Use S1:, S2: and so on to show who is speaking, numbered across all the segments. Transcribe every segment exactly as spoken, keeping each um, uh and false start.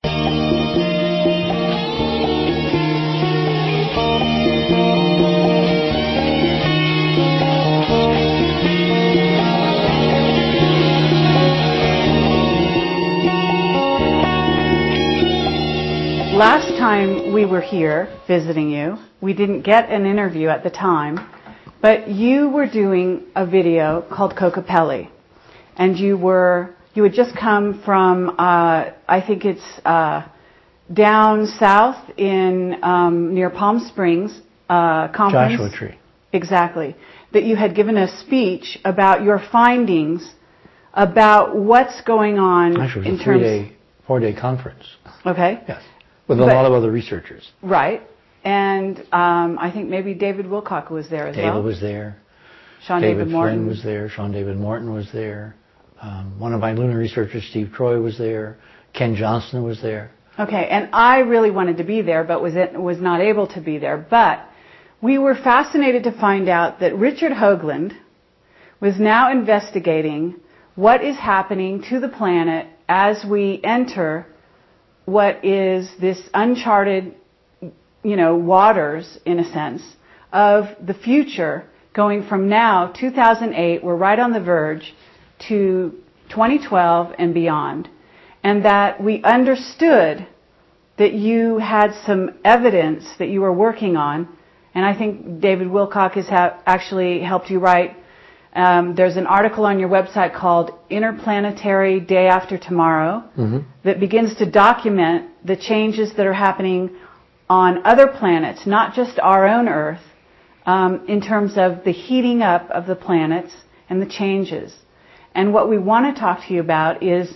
S1: Last time we were here visiting you, we didn't get an interview at the time, but you were doing a video called Kokopelli, and you were you had just come from uh, I think it's uh, down south in um, near Palm Springs uh, conference.
S2: Joshua Tree.
S1: Exactly. That you had given a speech about your findings about what's going on.
S2: Actually, it was
S1: in
S2: a
S1: terms.
S2: three-day, four-day conference.
S1: Okay.
S2: Yes. With a
S1: But,
S2: lot of other researchers.
S1: Right. And um, I think maybe David Wilcock was there as
S2: David
S1: well.
S2: David was there.
S1: Sean
S2: David,
S1: David Morton
S2: Flynn was there. Sean David Morton was there. Um, one of my lunar researchers, Steve Troy, was there. Ken Johnson was there.
S1: Okay. And I really wanted to be there, but was it, was not able to be there. But we were fascinated to find out that Richard Hoagland was now investigating what is happening to the planet as we enter what is this uncharted, you know, waters, in a sense, of the future going from now, two thousand eight, we're right on the verge, to twenty twelve and beyond. And that we understood that you had some evidence that you were working on, and I think David Wilcock has ha- actually helped you write. Um, there's an article on your website called Interplanetary Day After Tomorrow mm-hmm. that begins to document the changes that are happening on other planets, not just our own Earth, um, in terms of the heating up of the planets and the changes. And what we want to talk to you about is,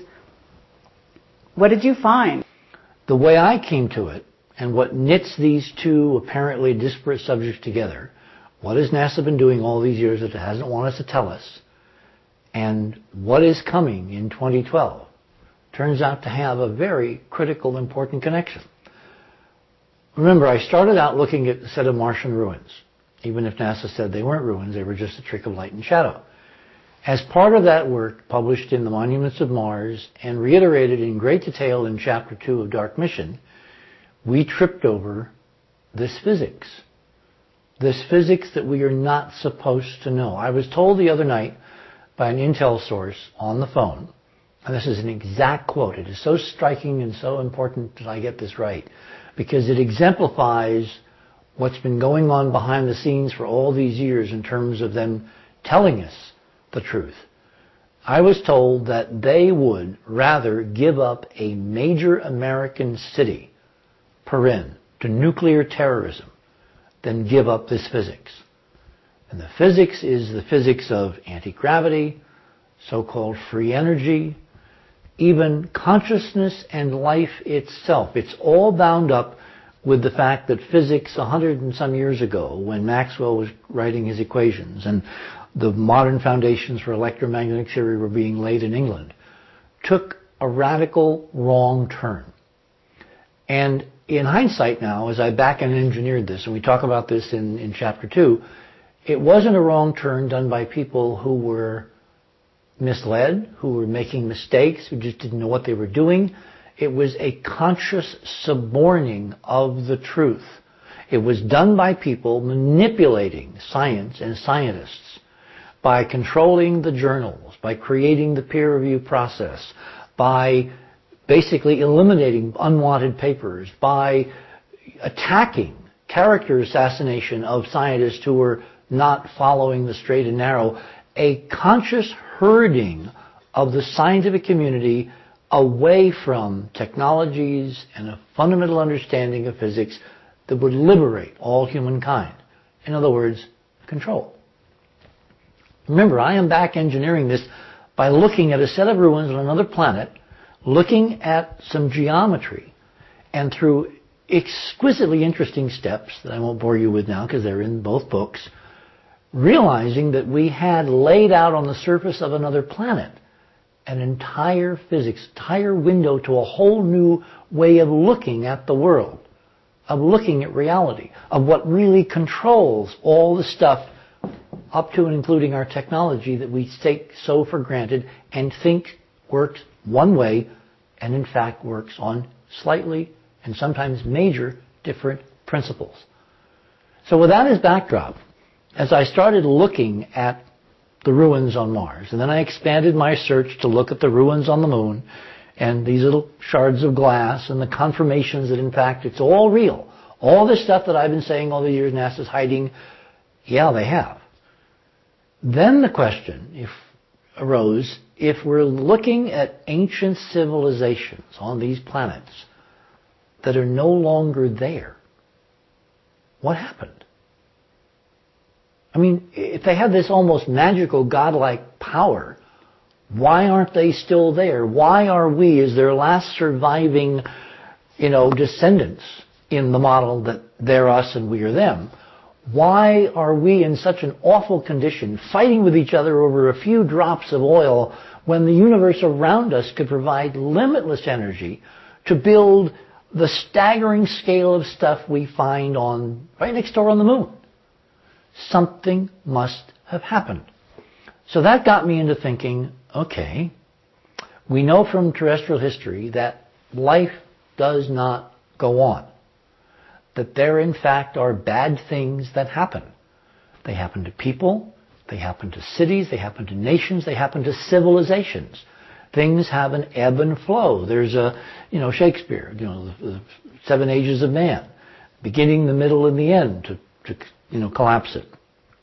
S1: what did you find?
S2: The way I came to it, and what knits these two apparently disparate subjects together, what has NASA been doing all these years that it hasn't wanted us to tell us? And what is coming in twenty twelve turns out to have a very critical, important connection. Remember, I started out looking at a set of Martian ruins. Even if NASA said they weren't ruins, they were just a trick of light and shadow. As part of that work, published in the Monuments of Mars and reiterated in great detail in Chapter two of Dark Mission, we tripped over this physics. This physics that we are not supposed to know. I was told the other night by an intel source on the phone, and this is an exact quote. It is so striking and so important that I get this right, because it exemplifies what's been going on behind the scenes for all these years in terms of them telling us the truth. I was told that they would rather give up a major American city, Perin, to nuclear terrorism than give up this physics. And the physics is the physics of anti-gravity, so-called free energy, even consciousness and life itself. It's all bound up with the fact that physics a hundred and some years ago, when Maxwell was writing his equations and the modern foundations for electromagnetic theory were being laid in England, took a radical wrong turn. And in hindsight now, as I back and engineered this, and we talk about this in, in Chapter two, it wasn't a wrong turn done by people who were misled, who were making mistakes, who just didn't know what they were doing. It was a conscious suborning of the truth. It was done by people manipulating science and scientists by controlling the journals, by creating the peer review process, by basically eliminating unwanted papers, by attacking character assassination of scientists who were not following the straight and narrow, a conscious herding of the scientific community away from technologies and a fundamental understanding of physics that would liberate all humankind. In other words, control. Remember, I am back engineering this by looking at a set of ruins on another planet, looking at some geometry, and through exquisitely interesting steps that I won't bore you with now because they're in both books, realizing that we had laid out on the surface of another planet an entire physics, entire window to a whole new way of looking at the world, of looking at reality, of what really controls all the stuff up to and including our technology that we take so for granted and think works one way and in fact works on slightly and sometimes major different principles. So with that as backdrop, as I started looking at the ruins on Mars, and then I expanded my search to look at the ruins on the Moon, and these little shards of glass, and the confirmations that in fact it's all real. All this stuff that I've been saying all these years NASA's hiding, yeah, they have. Then the question if arose, if we're looking at ancient civilizations on these planets that are no longer there, what happened? I mean, if they have this almost magical, godlike power, why aren't they still there? Why are we, as their last surviving, you know, descendants in the model that they're us and we are them, why are we in such an awful condition, fighting with each other over a few drops of oil when the universe around us could provide limitless energy to build the staggering scale of stuff we find on right next door on the Moon? Something must have happened. So that got me into thinking, okay, we know from terrestrial history that life does not go on. That there in fact are bad things that happen. They happen to people, they happen to cities, they happen to nations, they happen to civilizations. Things have an ebb and flow. There's a, you know, Shakespeare, you know, the, the seven ages of man, beginning, the middle, and the end to, to, you know, collapse it.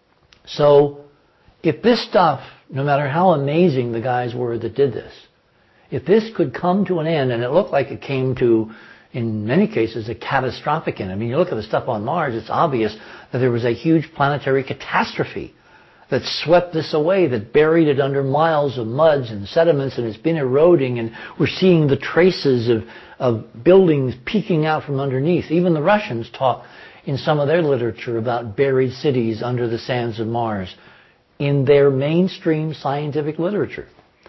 S2: So, if this stuff, no matter how amazing the guys were that did this, if this could come to an end, and it looked like it came to, in many cases, a catastrophic end. I mean, you look at the stuff on Mars, it's obvious that there was a huge planetary catastrophe that swept this away, that buried it under miles of muds and sediments, and it's been eroding, and we're seeing the traces of, of buildings peeking out from underneath. Even the Russians talk in some of their literature about buried cities under the sands of Mars in their mainstream scientific literature.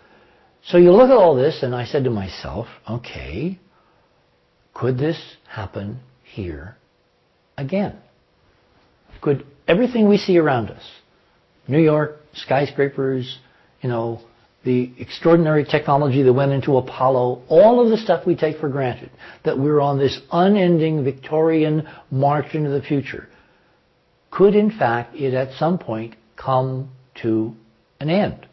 S2: So you look at all this, and I said to myself, okay, could this happen here again? Could everything we see around us, New York, skyscrapers, you know, the extraordinary technology that went into Apollo, all of the stuff we take for granted, that we're on this unending Victorian march into the future, could in fact it at some point come to an end?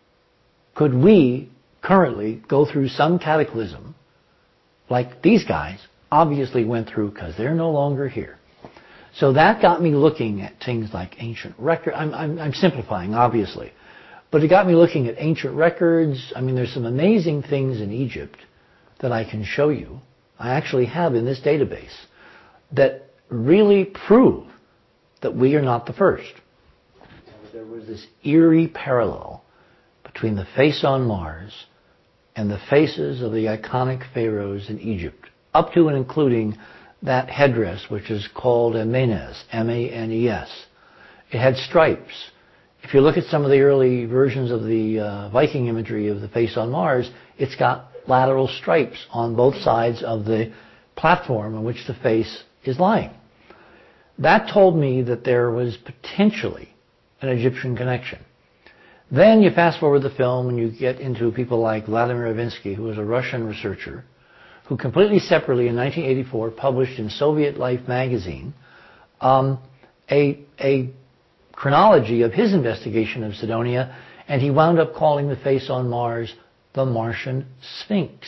S2: Could we currently go through some cataclysm like these guys obviously went through because they're no longer here? So that got me looking at things like ancient records. I'm, I'm, I'm simplifying, obviously. But it got me looking at ancient records. I mean, there's some amazing things in Egypt that I can show you. I actually have in this database that really prove that we are not the first. There was this eerie parallel between the face on Mars and the faces of the iconic pharaohs in Egypt, up to and including that headdress, which is called a menes, M A N E S. It had stripes. If you look at some of the early versions of the uh, Viking imagery of the face on Mars, it's got lateral stripes on both sides of the platform on which the face is lying. That told me that there was potentially an Egyptian connection. Then you fast forward the film and you get into people like Vladimir Ivinsky, who was a Russian researcher, who completely separately in nineteen eighty-four published in Soviet Life magazine um, a, a chronology of his investigation of Cydonia, and he wound up calling the face on Mars the Martian Sphinx.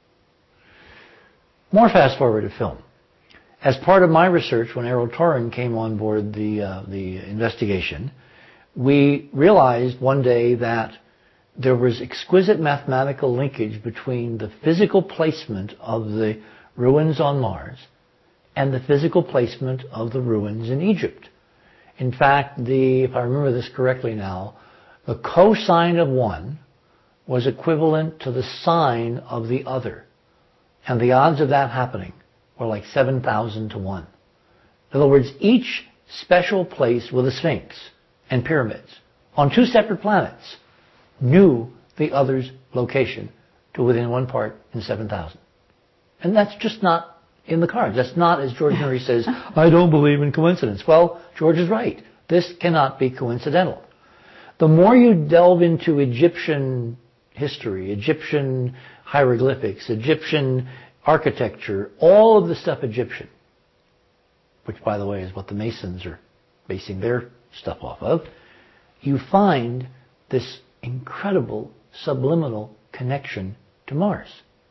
S2: More fast forward to film. As part of my research, when Errol Torren came on board the uh, the investigation, we realized one day that there was exquisite mathematical linkage between the physical placement of the ruins on Mars and the physical placement of the ruins in Egypt. In fact, the, if I remember this correctly now, the cosine of one was equivalent to the sine of the other. And the odds of that happening were like seven thousand to one. In other words, each special place with a sphinx and pyramids on two separate planets knew the other's location to within one part in seven thousand. And that's just not in the cards. That's not, as George Noory says, I don't believe in coincidence. Well, George is right. This cannot be coincidental. The more you delve into Egyptian history, Egyptian hieroglyphics, Egyptian architecture, all of the stuff Egyptian, which, by the way, is what the Masons are basing their stuff off of, you find this incredible subliminal connection to Mars.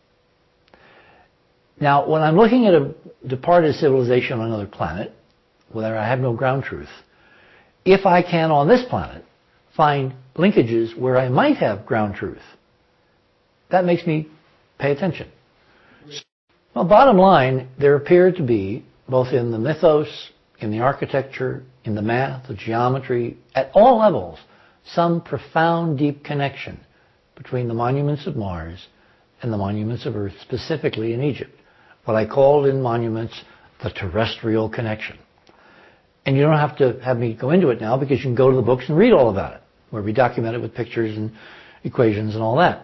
S2: Now, when I'm looking at a departed civilization on another planet, where I have no ground truth, if I can on this planet find linkages where I might have ground truth, that makes me pay attention. Well, bottom line, there appear to be, both in the mythos, in the architecture, in the math, the geometry, at all levels, some profound, deep connection between the monuments of Mars and the monuments of Earth, specifically in Egypt. What I called in monuments the terrestrial connection. And you don't have to have me go into it now, because you can go to the books and read all about it, where we document it with pictures and equations and all that.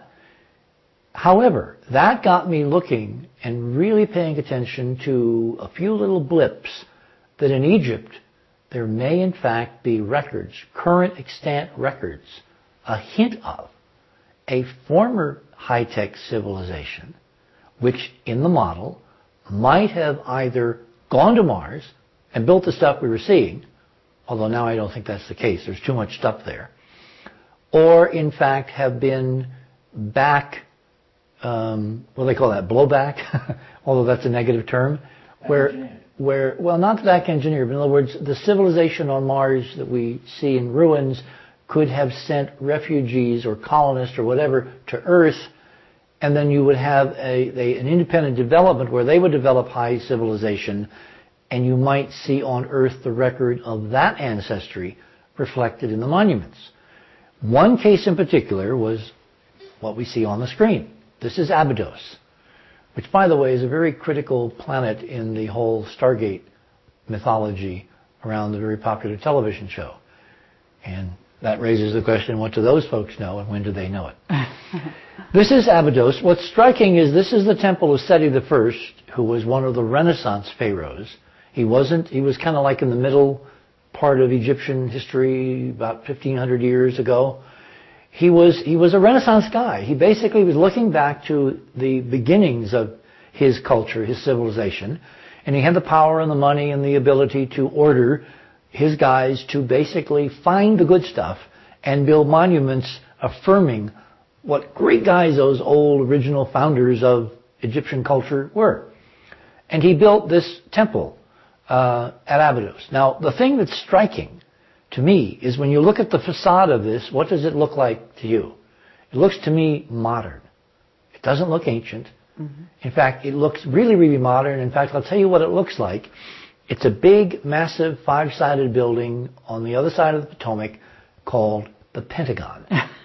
S2: However, that got me looking and really paying attention to a few little blips that in Egypt there may in fact be records, current extant records, a hint of a former high-tech civilization which in the model might have either gone to Mars and built the stuff we were seeing, although now I don't think that's the case, there's too much stuff there, or in fact have been back, um, what do they call that, blowback, although that's a negative term, where, where, well, not back engineered, but in other words, the civilization on Mars that we see in ruins could have sent refugees or colonists or whatever to Earth, and then you would have a, a, an independent development where they would develop high civilization, and you might see on Earth the record of that ancestry reflected in the monuments. One case in particular was what we see on the screen. This is Abydos, which, by the way, is a very critical planet in the whole Stargate mythology around the very popular television show. And that raises the question, what do those folks know, and when do they know it? This is Abydos. What's striking is this is the temple of Seti the First, who was one of the Renaissance pharaohs. He wasn't, he was kind of like in the middle part of Egyptian history about fifteen hundred years ago. He was, he was a Renaissance guy. He basically was looking back to the beginnings of his culture, his civilization, and he had the power and the money and the ability to order his guys to basically find the good stuff and build monuments affirming what great guys those old original founders of Egyptian culture were. And he built this temple uh, at Abydos. Now, the thing that's striking to me is when you look at the facade of this, what does it look like to you? It looks to me modern. It doesn't look ancient. Mm-hmm. In fact, it looks really, really modern. In fact, I'll tell you what it looks like. It's a big, massive, five-sided building on the other side of the Potomac called the Pentagon.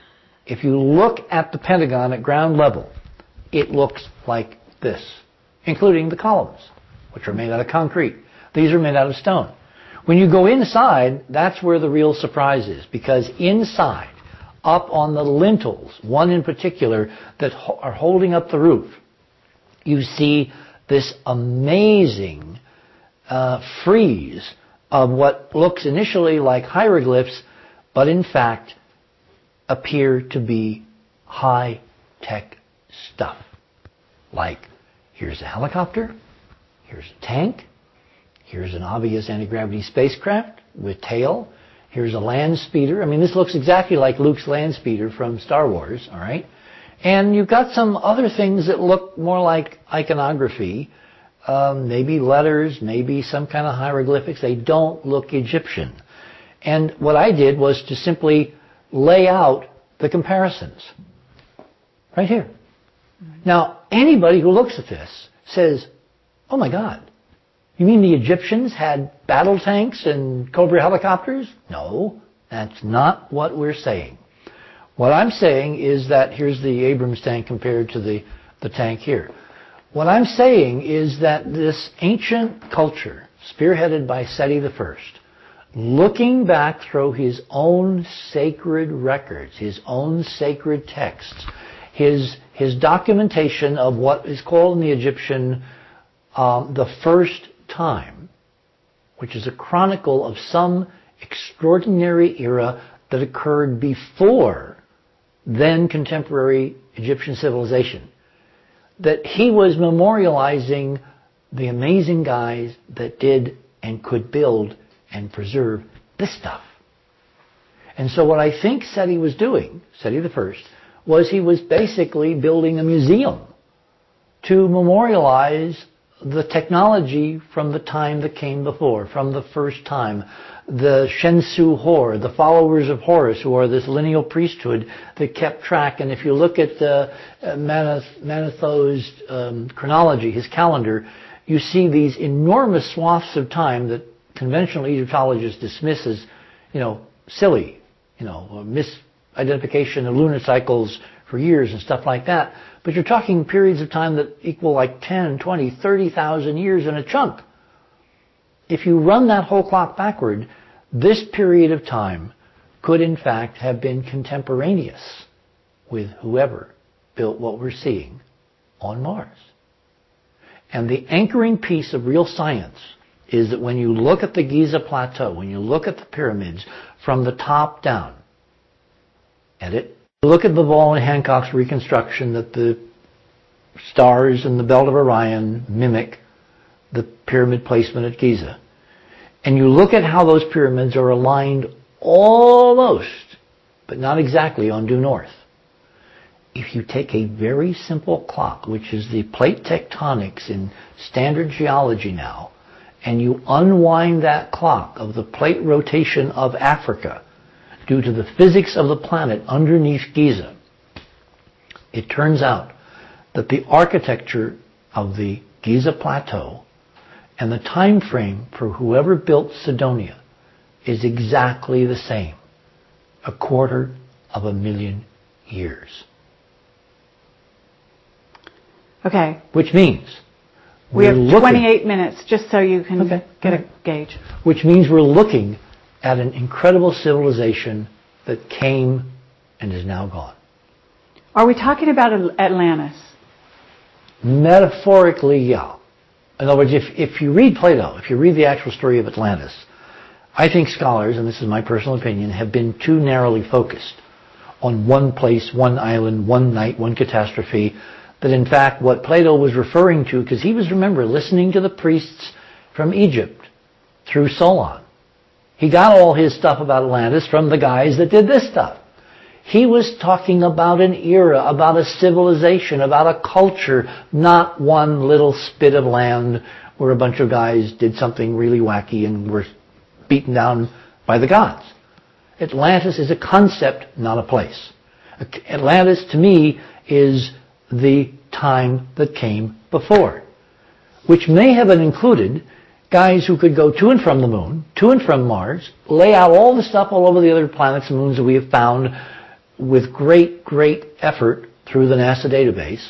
S2: If you look at the Pentagon at ground level, it looks like this, including the columns, which are made out of concrete. These are made out of stone. When you go inside, that's where the real surprise is, because inside, up on the lintels, one in particular that ho- are holding up the roof, you see this amazing uh, frieze of what looks initially like hieroglyphs, but in fact appear to be high-tech stuff. Like, here's a helicopter, here's a tank, here's an obvious anti-gravity spacecraft with tail, here's a land speeder. I mean, this looks exactly like Luke's land speeder from Star Wars, all right? And you've got some other things that look more like iconography, um, maybe letters, maybe some kind of hieroglyphics. They don't look Egyptian. And what I did was to simply lay out the comparisons. Right here. Now, anybody who looks at this says, oh my God, you mean the Egyptians had battle tanks and Cobra helicopters? No, that's not what we're saying. What I'm saying is that here's the Abrams tank compared to the, the tank here. What I'm saying is that this ancient culture, spearheaded by Seti the First, looking back through his own sacred records, his own sacred texts, his, his documentation of what is called in the Egyptian um, the first time, which is a chronicle of some extraordinary era that occurred before then contemporary Egyptian civilization. that he was memorializing the amazing guys that did and could build and preserve this stuff. And so what I think SETI was doing, SETI the first, was he was basically building a museum to memorialize the technology from the time that came before, from the first time. The Shensu Hor, the followers of Horus, who are this lineal priesthood that kept track. And if you look at the uh, Maneth- Manetho's um, chronology, his calendar, you see these enormous swaths of time that conventional Egyptologists dismiss as, you know, silly, you know, misidentification of lunar cycles for years and stuff like that. But you're talking periods of time that equal like ten, twenty, thirty thousand years in a chunk. If you run that whole clock backward, this period of time could in fact have been contemporaneous with whoever built what we're seeing on Mars. And the anchoring piece of real science is that when you look at the Giza Plateau, when you look at the pyramids from the top down, edit, look at the Ball and Hancock's reconstruction that the stars in the Belt of Orion mimic the pyramid placement at Giza, and you look at how those pyramids are aligned almost, but not exactly, on due north. If you take a very simple clock, which is the plate tectonics in standard geology now, and you unwind that clock of the plate rotation of Africa due to the physics of the planet underneath Giza, it turns out that the architecture of the Giza Plateau and the time frame for whoever built Cydonia is exactly the same. A quarter of a million years.
S1: Okay.
S2: Which means
S1: we have
S2: looking,
S1: twenty-eight minutes, just so you can
S2: okay.
S1: get
S2: okay.
S1: a gauge.
S2: Which means we're looking at an incredible civilization that came and is now gone.
S1: Are we talking about Atlantis?
S2: Metaphorically, yeah. In other words, if, if you read Plato, if you read the actual story of Atlantis, I think scholars, and this is my personal opinion, have been too narrowly focused on one place, one island, one night, one catastrophe, that in fact what Plato was referring to, because he was, remember, listening to the priests from Egypt through Solon. He got all his stuff about Atlantis from the guys that did this stuff. He was talking about an era, about a civilization, about a culture, not one little spit of land where a bunch of guys did something really wacky and were beaten down by the gods. Atlantis is a concept, not a place. Atlantis, to me, is the time that came before, which may have included guys who could go to and from the moon, to and from Mars, lay out all the stuff all over the other planets and moons that we have found with great, great effort through the NASA database,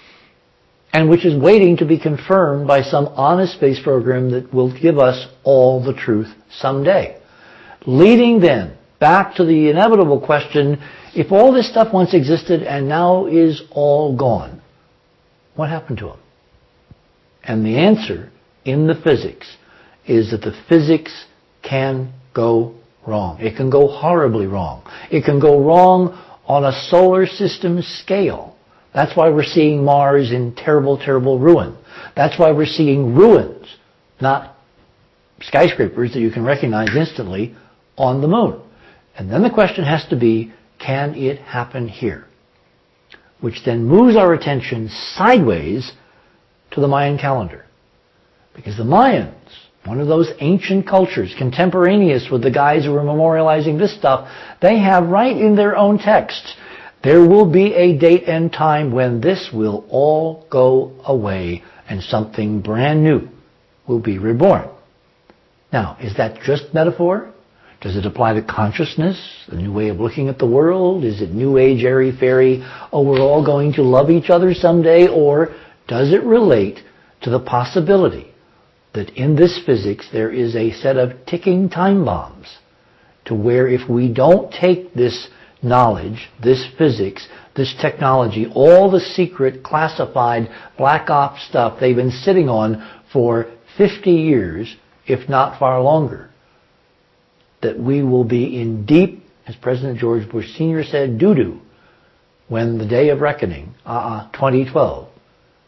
S2: and which is waiting to be confirmed by some honest space program that will give us all the truth someday. Leading then back to the inevitable question, if all this stuff once existed and now is all gone, what happened to them? And the answer in the physics is that the physics can go wrong. It can go horribly wrong. It can go wrong on a solar system scale. That's why we're seeing Mars in terrible, terrible ruin. That's why we're seeing ruins, not skyscrapers that you can recognize instantly, on the moon. And then the question has to be, can it happen here? Which then moves our attention sideways to the Mayan calendar. Because the Mayans, one of those ancient cultures, contemporaneous with the guys who were memorializing this stuff, they have right in their own texts, there will be a date and time when this will all go away and something brand new will be reborn. Now, is that just metaphor? Does it apply to consciousness, a new way of looking at the world? Is it new age, airy-fairy, oh, we're all going to love each other someday? Or does it relate to the possibility that in this physics there is a set of ticking time bombs to where if we don't take this knowledge, this physics, this technology, all the secret, classified, black ops stuff they've been sitting on for fifty years, if not far longer, that we will be in deep, as President George Bush Senior said, doo-doo, when the day of reckoning, uh-uh, twenty twelve,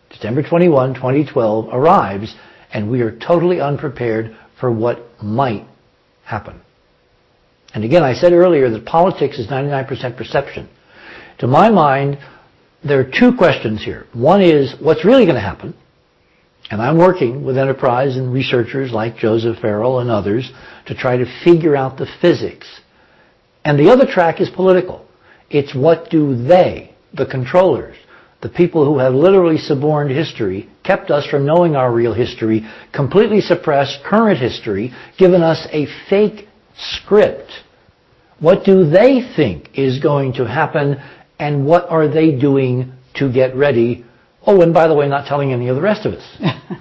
S2: December twenty-first, twenty twelve arrives, and we are totally unprepared for what might happen. And again, I said earlier that politics is ninety-nine percent perception. To my mind, there are two questions here. One is, what's really going to happen? And I'm working with enterprise and researchers like Joseph Farrell and others to try to figure out the physics. And the other track is political. It's what do they, the controllers, the people who have literally suborned history, kept us from knowing our real history, completely suppressed current history, given us a fake script. What do they think is going to happen, and what are they doing to get ready? Oh, and by the way, not telling any of the rest of us.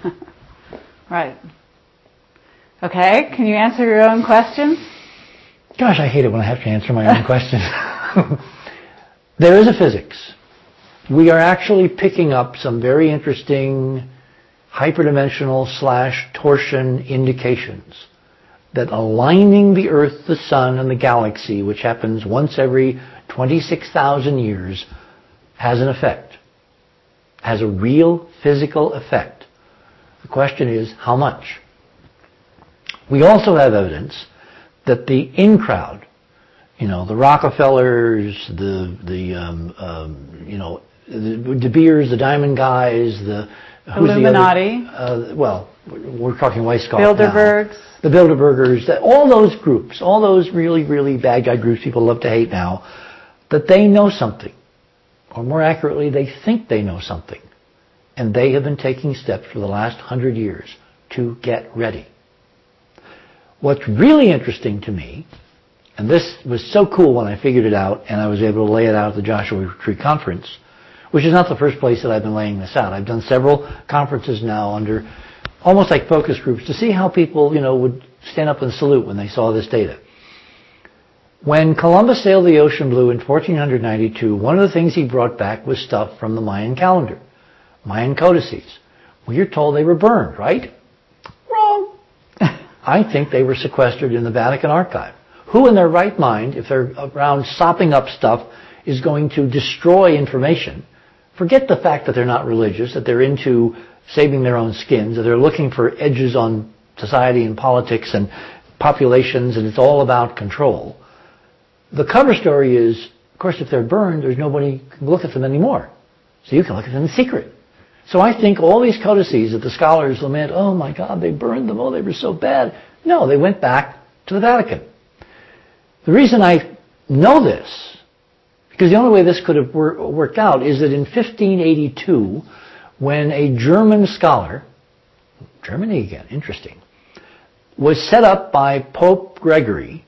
S1: Right. Okay, can you answer your own questions?
S2: Gosh, I hate it when I have to answer my own questions. There is a physics. We are actually picking up some very interesting hyperdimensional slash torsion indications that aligning the Earth, the Sun, and the galaxy, which happens once every twenty-six thousand years, has an effect. Has a real physical effect. The question is, how much? We also have evidence that the in-crowd, you know, the Rockefellers, the, the um, um, you know, the De Beers, the Diamond Guys, the...
S1: Illuminati.
S2: The uh, well, we're talking Weishaupt
S1: Bilderbergs.
S2: now. The Bilderbergers, that all those groups, all those really, really bad guy groups people love to hate now, that they know something. Or more accurately, they think they know something. And they have been taking steps for the last hundred years to get ready. What's really interesting to me, and this was so cool when I figured it out and I was able to lay it out at the Joshua Tree Conference, which is not the first place that I've been laying this out. I've done several conferences now under almost like focus groups to see how people, you know, would stand up and salute when they saw this data. When Columbus sailed the ocean blue in fourteen ninety-two, one of the things he brought back was stuff from the Mayan calendar, Mayan codices. Well, you're told they were burned, right? Wrong. I think they were sequestered in the Vatican archive. Who in their right mind, if they're around sopping up stuff, is going to destroy information? Forget the fact that they're not religious, that they're into saving their own skins, that they're looking for edges on society and politics and populations, and it's all about control. The cover story is, of course, if they're burned, there's nobody who can look at them anymore. So you can look at them in secret. So I think all these codices that the scholars lament, oh my God, they burned them, oh, they were so bad. No, they went back to the Vatican. The reason I know this, because the only way this could have wor- worked out is that in fifteen eighty-two, when a German scholar, Germany again, interesting, was set up by Pope Gregory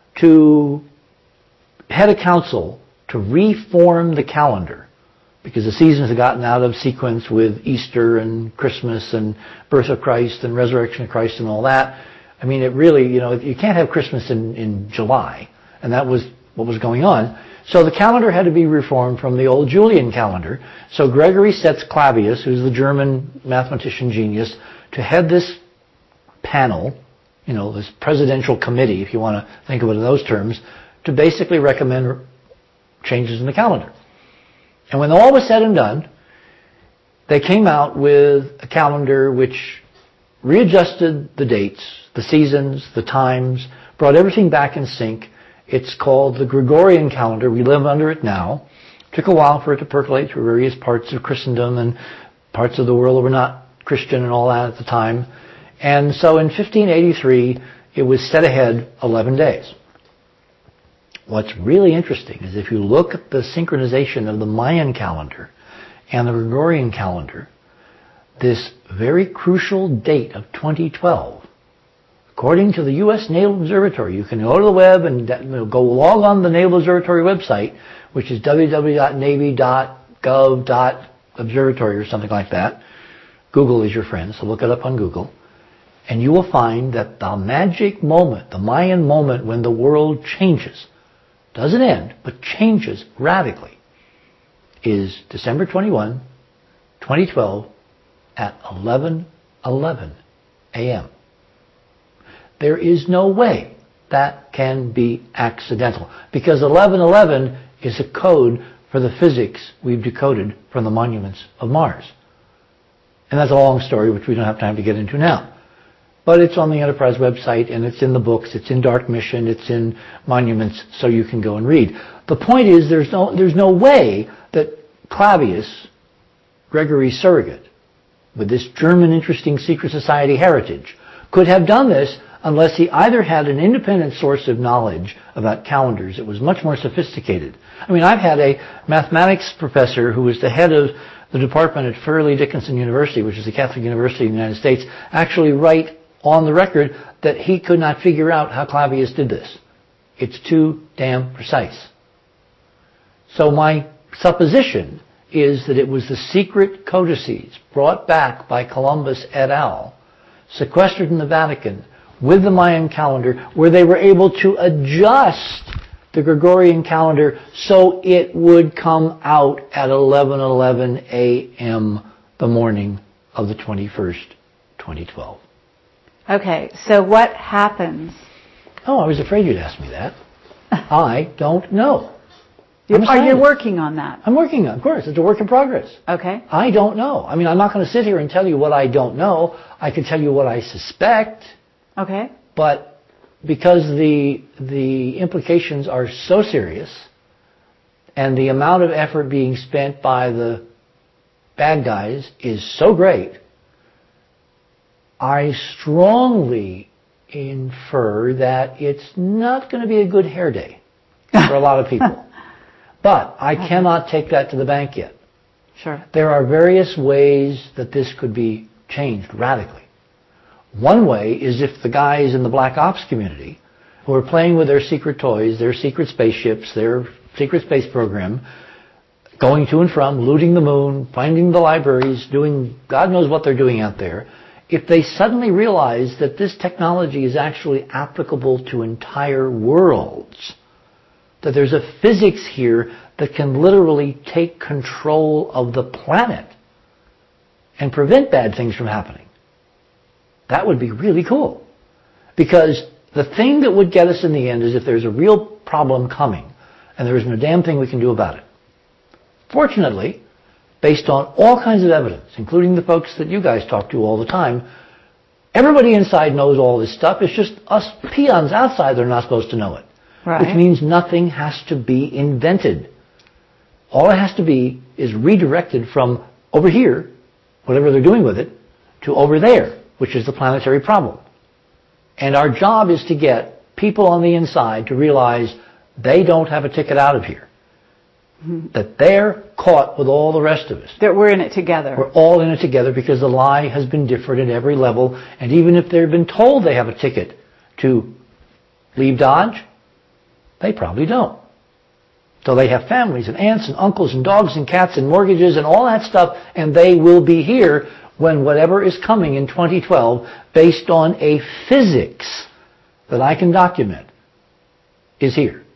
S2: to head a council to reform the calendar, because the seasons had gotten out of sequence with Easter and Christmas and birth of Christ and resurrection of Christ and all that. I mean, it really, you know, you can't have Christmas in, in July, and that was what was going on. So the calendar had to be reformed from the old Julian calendar. So Gregory sets Clavius, who's the German mathematician genius, to head this panel, you know, this presidential committee, if you want to think of it in those terms, to basically recommend changes in the calendar. And when all was said and done, they came out with a calendar which readjusted the dates, the seasons, the times, brought everything back in sync. It's called the Gregorian calendar. We live under it now. It took a while for it to percolate through various parts of Christendom and parts of the world that were not Christian and all that at the time. And so in fifteen eighty-three, it was set ahead eleven days. What's really interesting is if you look at the synchronization of the Mayan calendar and the Gregorian calendar, this very crucial date of twenty twelve, according to the U S Naval Observatory, you can go to the web and go log on the Naval Observatory website, which is w w w dot navy dot gov dot observatory or something like that. Google is your friend, so look it up on Google. And you will find that the magic moment, the Mayan moment when the world changes, doesn't end, but changes radically, is December twenty-first, twenty twelve at eleven eleven a.m. There is no way that can be accidental, because eleven eleven is a code for the physics we've decoded from the monuments of Mars. And that's a long story, which we don't have time to get into now. But it's on the Enterprise website, and it's in the books, it's in Dark Mission, it's in Monuments, so you can go and read. The point is, there's no, there's no way that Clavius, Gregory's surrogate, with this German interesting secret society heritage, could have done this unless he either had an independent source of knowledge about calendars that was much more sophisticated. I mean, I've had a mathematics professor who was the head of the department at Fairleigh Dickinson University, which is a Catholic university in the United States, actually write on the record that he could not figure out how Clavius did this. It's too damn precise. So my supposition is that it was the secret codices brought back by Columbus et al., sequestered in the Vatican with the Mayan calendar, where they were able to adjust the Gregorian calendar so it would come out at eleven eleven a.m. the morning of the twenty-first, twenty twelve.
S1: Okay, so what happens?
S2: Oh, I was afraid you'd ask me that. I don't know.
S1: You, are you working on that?
S2: I'm working on it, of course. It's a work in progress.
S1: Okay.
S2: I don't know. I mean, I'm not going to sit here and tell you what I don't know. I can tell you what I suspect.
S1: Okay.
S2: But because the the implications are so serious, and the amount of effort being spent by the bad guys is so great, I strongly infer that it's not going to be a good hair day for a lot of people. But I cannot take that to the bank yet.
S1: Sure.
S2: There are various ways that this could be changed radically. One way is if the guys in the Black Ops community who are playing with their secret toys, their secret spaceships, their secret space program, going to and from, looting the moon, finding the libraries, doing God knows what they're doing out there, if they suddenly realize that this technology is actually applicable to entire worlds, that there's a physics here that can literally take control of the planet and prevent bad things from happening, that would be really cool. Because the thing that would get us in the end is if there's a real problem coming and there isn't a damn thing we can do about it. Fortunately, based on all kinds of evidence, including the folks that you guys talk to all the time, everybody inside knows all this stuff. It's just us peons outside that are not supposed to know it.
S1: Right.
S2: Which means nothing has to be invented. All it has to be is redirected from over here, whatever they're doing with it, to over there, which is the planetary problem. And our job is to get people on the inside to realize they don't have a ticket out of here. Mm-hmm. That they're caught with all the rest of us.
S1: That we're in it together.
S2: We're all in it together because the lie has been different at every level. And even if they've been told they have a ticket to leave Dodge, they probably don't. So they have families and aunts and uncles and dogs and cats and mortgages and all that stuff, and they will be here when whatever is coming in twenty twelve, based on a physics that I can document, is here.